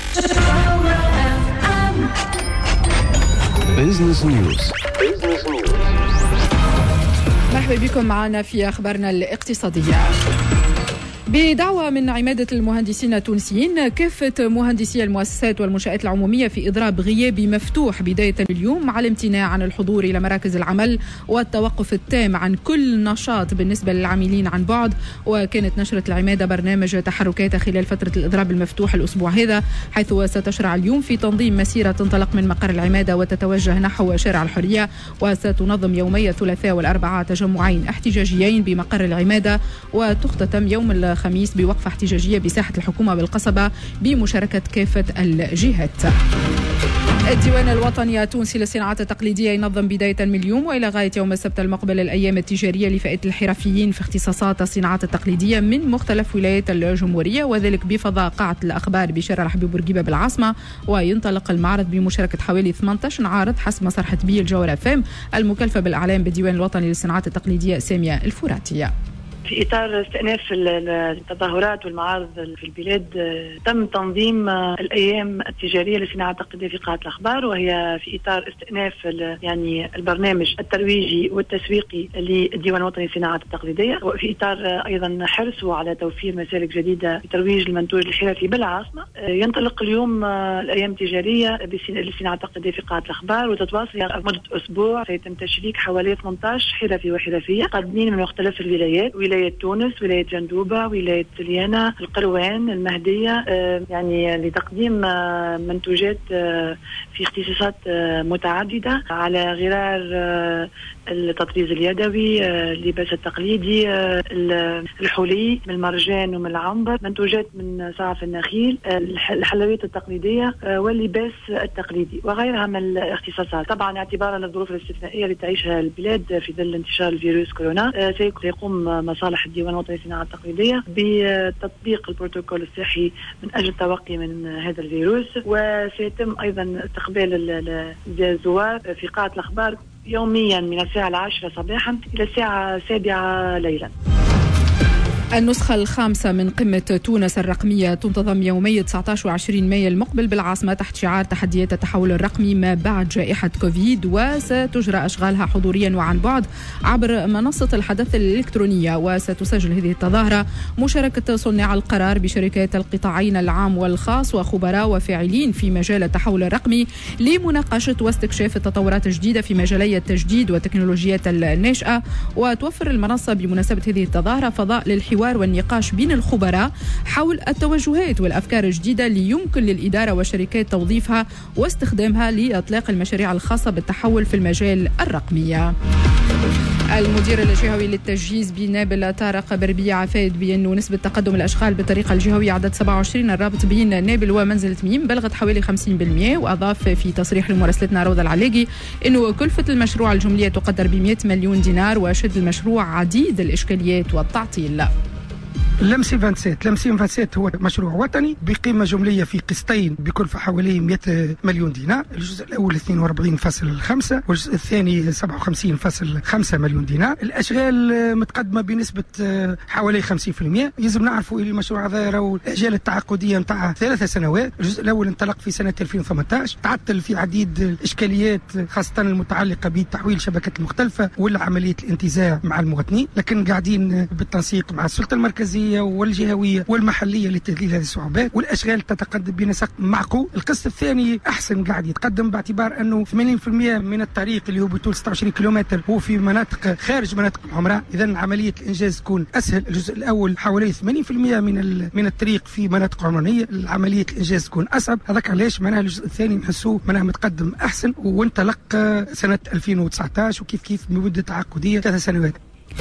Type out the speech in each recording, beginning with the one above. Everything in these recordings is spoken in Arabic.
بيزنس نيوز. مرحبا بكم معنا في أخبارنا الاقتصادية. بدعوة من عمادة المهندسين التونسيين، كافة مهندسي المؤسسات والمنشآت العمومية في إضراب غيابي مفتوح بداية اليوم على امتناع عن الحضور إلى مراكز العمل والتوقف التام عن كل نشاط بالنسبة للعاملين عن بعد. وكانت نشرة العمادة برنامج تحركات خلال فترة الإضراب المفتوح الأسبوع هذا، حيث ستشرع اليوم في تنظيم مسيرة تنطلق من مقر العمادة وتتوجه نحو شارع الحرية، وستنظم يومي الثلاثاء والأربعاء تجمعين احتجاجيين بمقر العمادة، وتختتم يوم الخميس بوقفة احتجاجية بساحة الحكومة بالقصبة بمشاركة كافة الجهات. الديوان الوطني التونسي للصناعات التقليدية ينظم بداية من اليوم وإلى غاية يوم السبت المقبل الأيام التجارية لفئة الحرفيين في اختصاصات الصناعات التقليدية من مختلف ولايات الجمهورية، وذلك بفضاء قاعة الأخبار بشارع الحبيب بورقيبة بالعاصمة. وينطلق المعرض بمشاركة حوالي 18 عارض حسب ما صرحت به الجوهرة فام المكلفة بالإعلام بالديوان الوطني للصناعات التقليدية سامية الفراتية. في إطار استئناف التظاهرات والمعارض في البلاد، تم تنظيم الأيام التجارية للصناعة التقليدية في قاعة الأخبار، وهي في إطار استئناف يعني البرنامج الترويجي والتسويقي للديوان الوطني للصناعات التقليدية، وفي إطار أيضا حرصه على توفير مسالك جديدة لترويج المنتوج الحرفي بالعاصمة. ينطلق اليوم الأيام التجارية للصناعة التقليدية في قاعة الأخبار، وتتواصل مدة أسبوع. سيتم تشريك حوالي 18 حرفي وحرفية قادمين من مختلف الولايات، ولاية تونس، ولاية جندوبة، ولاية سليانة، القروان، المهدية، يعني لتقديم منتوجات في اختصاصات متعددة على غرار التطريز اليدوي، اللباس التقليدي، الحلي من المرجان ومن العنبر، منتوجات من صعف النخيل، الحلويات التقليدية واللباس التقليدي وغيرها من الاختصاصات. طبعا اعتبارا للظروف الاستثنائية اللي تعيشها البلاد في ظل انتشار الفيروس كورونا، سيقوم مصالح الديوان الوطني للصناعات التقليدية بتطبيق البروتوكول الصحي من أجل التوقي من هذا الفيروس. وسيتم أيضا استقبال الزوار في قاعة الأخبار يوميا من الساعة 10 صباحا إلى الساعة 7 ليلا. النسخة الخامسة من قمة تونس الرقمية تنتظم يومي 19 و20 مايو المقبل بالعاصمة تحت شعار تحديات التحول الرقمي ما بعد جائحة كوفيد، وستجرى أشغالها حضوريا وعن بعد عبر منصة الحدث الإلكترونية. وستسجل هذه التظاهرة مشاركة صناع القرار بشركات القطاعين العام والخاص وخبراء وفاعلين في مجال التحول الرقمي لمناقشة واستكشاف التطورات الجديدة في مجالي التجديد والتكنولوجيات الناشئة. وتوفر المنصة بمناسبة هذه التظاهرة فضاء للحوار والنقاش بين الخبراء حول التوجهات والأفكار الجديدة اللي يمكن للإدارة والشركات توظيفها واستخدامها لإطلاق المشاريع الخاصة بالتحول في المجال الرقمي. المدير الجهوي للتجهيز بنابل طارق بربيع عفايد بأنه نسبة تقدم الأشغال بالطريقة الجهوية عدد 27 الرابط بين نابل ومنزل تميم بلغت حوالي 50%. وأضاف في تصريح لمراسلتنا روضة العلاقي أنه كلفة المشروع الجملية تقدر ب100 مليون دينار، وشد المشروع عديد الإشكاليات والتعطيل. لمسي 27 هو مشروع وطني بقيمة جملية في قسطين بكلفة حوالي 100 مليون دينار. الجزء الأول 42.5 والجزء الثاني 57.5 مليون دينار. الأشغال متقدمة بنسبة حوالي 50%. يجب نعرفوا إن المشروع هذا راهو الأجال التعاقدية نتاع 3 سنوات. الجزء الأول انطلق في سنة 2018، تعطل في عديد الإشكاليات خاصة المتعلقة بتحويل شبكات المختلفة والعملية الانتزاع مع المواطنين، لكن قاعدين بالتنسيق مع السلطة المركزية والجهوية والمحلية لتذليل هذه الصعوبات، والأشغال تتقدم بنسق معقول. القسط الثاني أحسن قاعد يتقدم باعتبار أنه 80% من الطريق اللي هو بطول 26 كيلومتر هو في مناطق خارج مناطق الحمراء، إذن عملية الإنجاز تكون أسهل. الجزء الأول حوالي 80% من الطريق في مناطق عمرانية، عملية الإنجاز تكون أصعب. هذاك علاش معناها الجزء الثاني نحسوه معناها متقدم أحسن، وانطلق سنة 2019 وكيف بمدة تعاقدية 3 سنوات.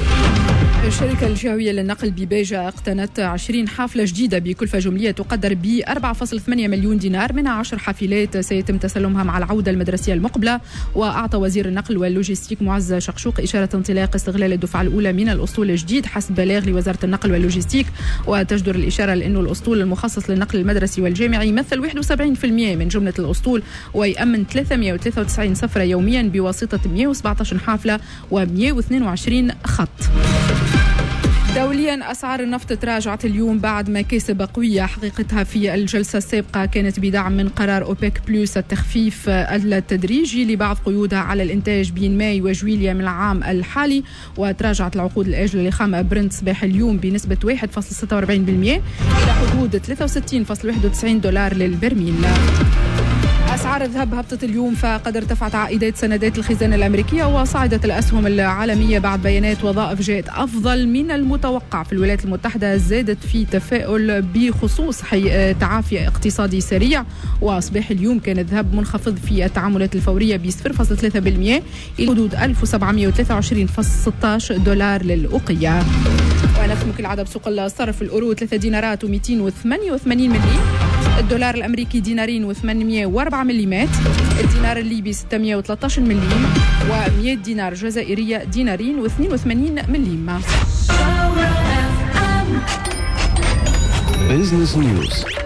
الشركة الجهوية للنقل ببيجة اقتنت 20 حافلة جديدة بكلفة جملية تقدر ب 4.8 مليون دينار، منها 10 حافلات سيتم تسلمها مع العودة المدرسية المقبلة. وأعطى وزير النقل واللوجستيك معز شقشوق إشارة انطلاق استغلال الدفعة الأولى من الأسطول الجديد حسب بلاغ لوزارة النقل واللوجستيك. وتجدر الإشارة لأنه الأسطول المخصص للنقل المدرسي والجامعي يمثل 71% من جملة الأسطول، ويأمن 393 سفرة يوميا بواسطة 117 حافلة و122 خط. دوليا أسعار النفط تراجعت اليوم بعد مكاسب قوية حقيقتها في الجلسة السابقة كانت بدعم من قرار أوبك بلس التخفيف التدريجي لبعض قيودها على الإنتاج بين ماي وجويليا من العام الحالي. وتراجعت العقود الآجلة لخام برنت صباح اليوم بنسبة 1.46% إلى حدود $63.91 للبرميل. أسعار الذهب هبطت اليوم فقد ارتفعت عائدات سندات الخزانة الأمريكية وصعدت الأسهم العالمية بعد بيانات وظائف جاءت أفضل من المتوقع. في الولايات المتحدة زادت في تفاؤل بخصوص تعافي اقتصادي سريع. وأصبح اليوم كان الذهب منخفض في التعاملات الفورية ب 0.3% إلى حدود $1723.16 للأوقية. ونفمك العدد بسوق الصرف: الأورو 3 دينارات و288 مليم، الدولار الأمريكي دينارين و804 مليمات، الدينار الليبي 613 مليم، و100 دينار جزائرية دينارين و82 مليم. Business News.